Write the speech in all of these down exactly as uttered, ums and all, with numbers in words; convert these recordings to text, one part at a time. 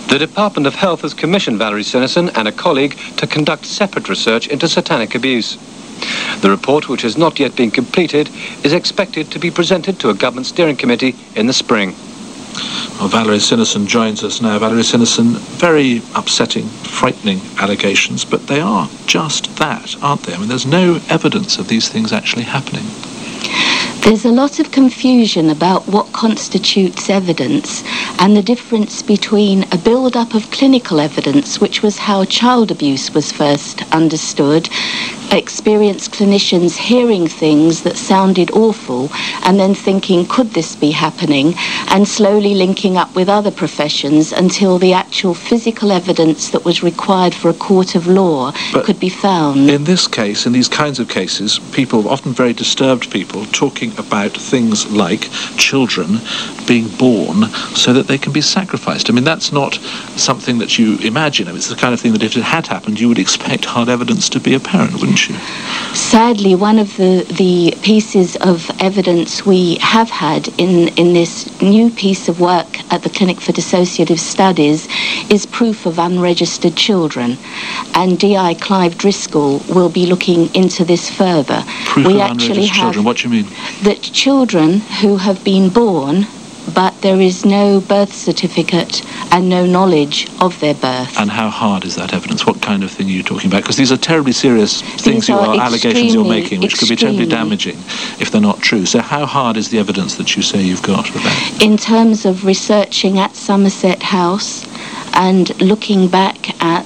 The Department of Health has commissioned Valerie Sinnison and a colleague to conduct separate research into satanic abuse. The report, which has not yet been completed, is expected to be presented to a government steering committee in the spring. Well, Valerie Sinnison joins us now. Valerie Sinnison, very upsetting, frightening allegations, but they are just that, aren't they? I mean, there's no evidence of these things actually happening. There's a lot of confusion about what constitutes evidence and the difference between a build-up of clinical evidence, which was how child abuse was first understood, experienced clinicians hearing things that sounded awful and then thinking, could this be happening, and slowly linking up with other professions until the actual physical evidence that was required for a court of law but could be found. In this case, in these kinds of cases, people, often very disturbed people, talking about things like children being born so that they can be sacrificed. I mean, that's not something that you imagine. I mean, it's the kind of thing that if it had happened, you would expect hard evidence to be apparent, wouldn't you? Sadly, one of the, the pieces of evidence we have had in, in this new piece of work at the Clinic for Dissociative Studies is proof of unregistered children. And D I Clive Driscoll will be looking into this further. Proof we of actually unregistered have children, what do you mean? That children who have been born but there is no birth certificate and no knowledge of their birth. And how hard is that evidence? What kind of thing are you talking about? Because these are terribly serious things, these you are are, allegations you're making, which extremely. could be terribly damaging if they're not true. So how hard is the evidence that you say you've got with that? In terms of researching at Somerset House and looking back at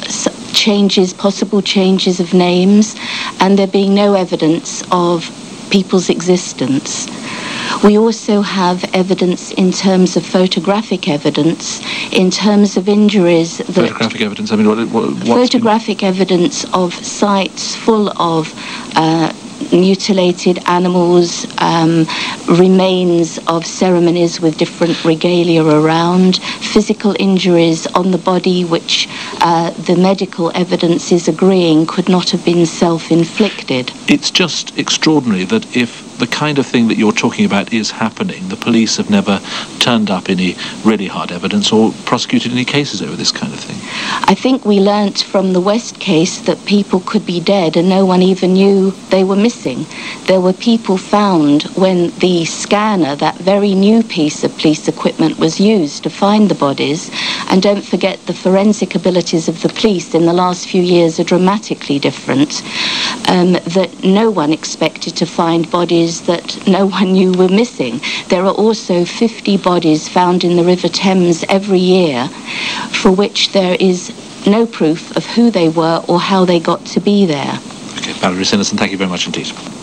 changes, possible changes of names, and there being no evidence of people's existence. We also have evidence in terms of photographic evidence, in terms of injuries that... Photographic evidence? I mean, what... what photographic evidence of sites full of uh, mutilated animals, um, remains of ceremonies with different regalia around, physical injuries on the body which uh, the medical evidence is agreeing could not have been self-inflicted. It's just extraordinary that if the kind of thing that you're talking about is happening, the police have never turned up any really hard evidence or prosecuted any cases over this kind of thing. I think we learnt from the West case that people could be dead and no one even knew they were missing. There were people found when the scanner, that very new piece of police equipment, was used to find the bodies. And don't forget, the forensic abilities of the police in the last few years are dramatically different, um, that no one expected to find bodies that no one knew were missing. There are also fifty bodies found in the River Thames every year for which there is no proof of who they were or how they got to be there. Okay, Valerie Sinnison, thank you very much indeed.